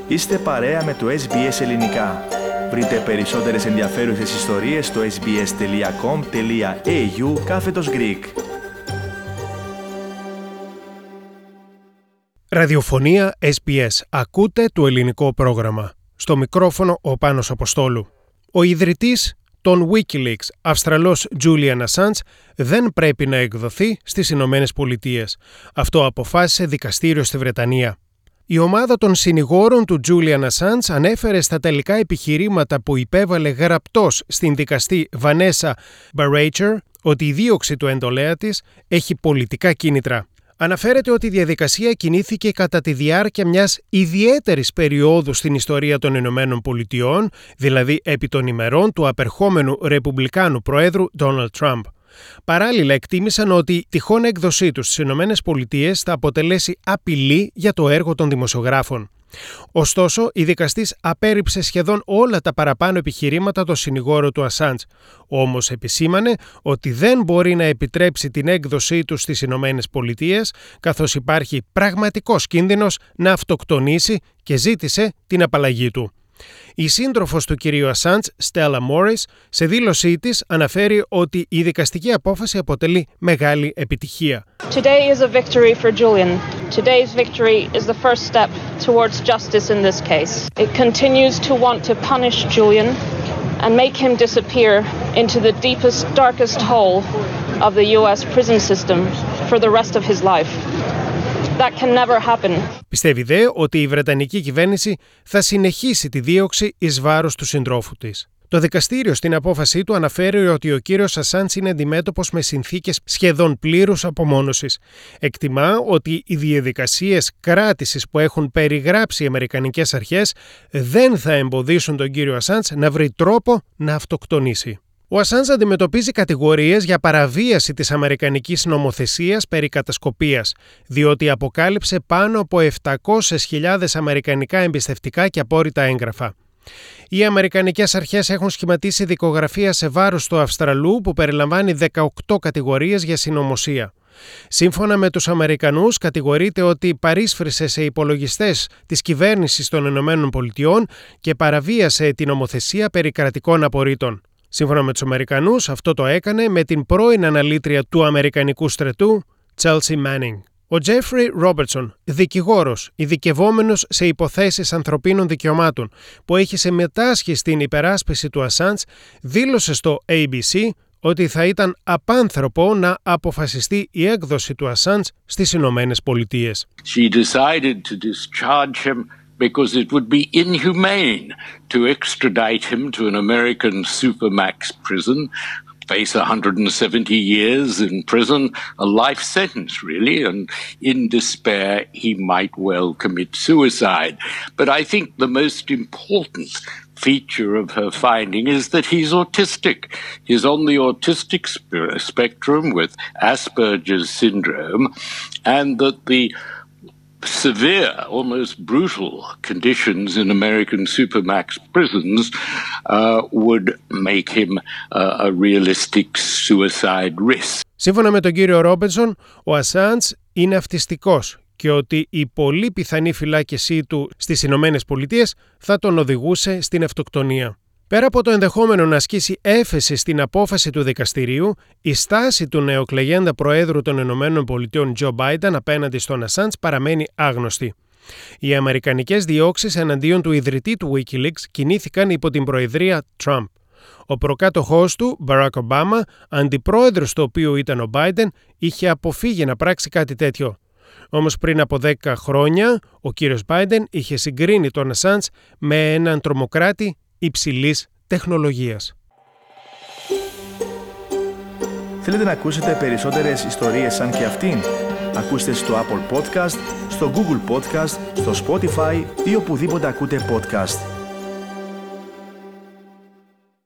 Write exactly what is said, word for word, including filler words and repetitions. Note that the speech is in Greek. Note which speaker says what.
Speaker 1: Είστε παρέα με το Ες Μπι Ες Ελληνικά. Βρείτε περισσότερες ενδιαφέρουσες ιστορίες στο sbs.com.au κάθετος Greek.
Speaker 2: Ραδιοφωνία Ες Μπι Ες. Ακούτε το ελληνικό πρόγραμμα. Στο μικρόφωνο ο Πάνος Αποστόλου. Ο ιδρυτής των Wikileaks, Αυστραλός Julian Assange, δεν πρέπει να εκδοθεί στις Ηνωμένες Πολιτείες. Αυτό αποφάσισε δικαστήριο στη Βρετανία. Η ομάδα των συνηγόρων του Julian Assange ανέφερε στα τελικά επιχειρήματα που υπέβαλε γραπτός στην δικαστή Vanessa Baracher ότι η δίωξη του εντολέα της έχει πολιτικά κίνητρα. Αναφέρεται ότι η διαδικασία κινήθηκε κατά τη διάρκεια μιας ιδιαίτερης περίοδου στην ιστορία των Ηνωμένων Πολιτειών, δηλαδή επί των ημερών του απερχόμενου Ρεπουμπλικάνου Προέδρου Ντόναλντ Τραμπ. Παράλληλα, εκτίμησαν ότι η τυχόν έκδοσή τους στις Ηνωμένες Πολιτείες θα αποτελέσει απειλή για το έργο των δημοσιογράφων. Ωστόσο, η δικαστής απέρριψε σχεδόν όλα τα παραπάνω επιχειρήματα των συνηγόρων του Assange. Όμως επισήμανε ότι δεν μπορεί να επιτρέψει την έκδοσή του στις Ηνωμένες Πολιτείες, καθώς υπάρχει πραγματικός κίνδυνος να αυτοκτονήσει και ζήτησε την απαλλαγή του. Η σύντροφος του κυρίου Assange, Stella Morris, σε δήλωσή της αναφέρει ότι η δικαστική απόφαση αποτελεί μεγάλη επιτυχία.
Speaker 3: Today is a victory for Julian. Today's victory is the first step towards justice in this case. It continues to want to punish Julian and make him disappear into the deepest, darkest hole of the U S prison system for the rest of his life. That can never happen.
Speaker 2: Πιστεύει δε ότι η Βρετανική κυβέρνηση θα συνεχίσει τη δίωξη εις βάρος του συντρόφου της. Το δικαστήριο στην απόφασή του αναφέρει ότι ο κύριος Assange είναι αντιμέτωπος με συνθήκες σχεδόν πλήρους απομόνωσης. Εκτιμά ότι οι διαδικασίες κράτησης που έχουν περιγράψει οι αμερικανικές αρχές δεν θα εμποδίσουν τον κύριο Assange να βρει τρόπο να αυτοκτονήσει. Ο Assange αντιμετωπίζει κατηγορίες για παραβίαση της αμερικανικής νομοθεσίας περί κατασκοπίας, διότι αποκάλυψε πάνω από επτακόσιες χιλιάδες αμερικανικά εμπιστευτικά και απόρριτα έγγραφα. Οι αμερικανικές αρχές έχουν σχηματίσει δικογραφία σε βάρος του Αυστραλού που περιλαμβάνει δεκαοκτώ κατηγορίες για συνωμοσία. Σύμφωνα με τους Αμερικανούς, κατηγορείται ότι παρίσφρησε σε υπολογιστές της κυβέρνησης των Ηνωμένων Πολιτειών και παραβίασε την νομοθεσία περί κρατικών απορρίτων. Σύμφωνα με τους Αμερικανούς, αυτό το έκανε με την πρώην αναλήτρια του Αμερικανικού στρατού, Chelsea Manning. Ο Jeffrey Robertson, δικηγόρος, ειδικευόμενος σε υποθέσεις ανθρωπίνων δικαιωμάτων, που έχει συμμετάσχει στην υπεράσπιση του Assange, δήλωσε στο έι μπι σι ότι θα ήταν απάνθρωπο να αποφασιστεί η έκδοση του Assange στις Ηνωμένες Πολιτείες.
Speaker 4: She decided to discharge him because it would be inhumane to extradite him to an American supermax prison, face one hundred seventy years in prison, a life sentence really, and in despair he might well commit suicide. But I think the most important feature of her finding is that he's autistic. He's on the autistic sp- spectrum with Asperger's syndrome, and that the severe, almost brutal conditions in American supermax prisons uh, would make him uh, a realistic suicide risk.
Speaker 2: Σύμφωνα με τον κύριο Ρόμπερτσον, ο Assange είναι αυτιστικός και ότι η πολύ πιθανή φυλάκισή του στις Ηνωμένες Πολιτείες θα τον οδηγούσε στην αυτοκτονία. Πέρα από το ενδεχόμενο να ασκήσει έφεση στην απόφαση του δικαστηρίου, η στάση του νεοεκλεγέντα Προέδρου των Ηνωμένων Πολιτειών Τζο Μπάιντεν απέναντι στον Assange παραμένει άγνωστη. Οι αμερικανικές διώξεις εναντίον του ιδρυτή του Wikileaks κινήθηκαν υπό την προεδρία Τραμπ. Ο προκάτοχός του, Μπαράκ Ομπάμα, αντιπρόεδρος του οποίου ήταν ο Μπάιντεν, είχε αποφύγει να πράξει κάτι τέτοιο. Όμως πριν από δέκα χρόνια, ο κύριος Μπάιντεν είχε συγκρίνει τον Assange με έναν τρομοκράτη υψηλής τεχνολογίας.
Speaker 1: Θέλετε να ακούσετε περισσότερες ιστορίες σαν και αυτήν? Ακούστε στο Apple Podcast, στο Google Podcast, στο Spotify ή οπουδήποτε ακούτε podcast.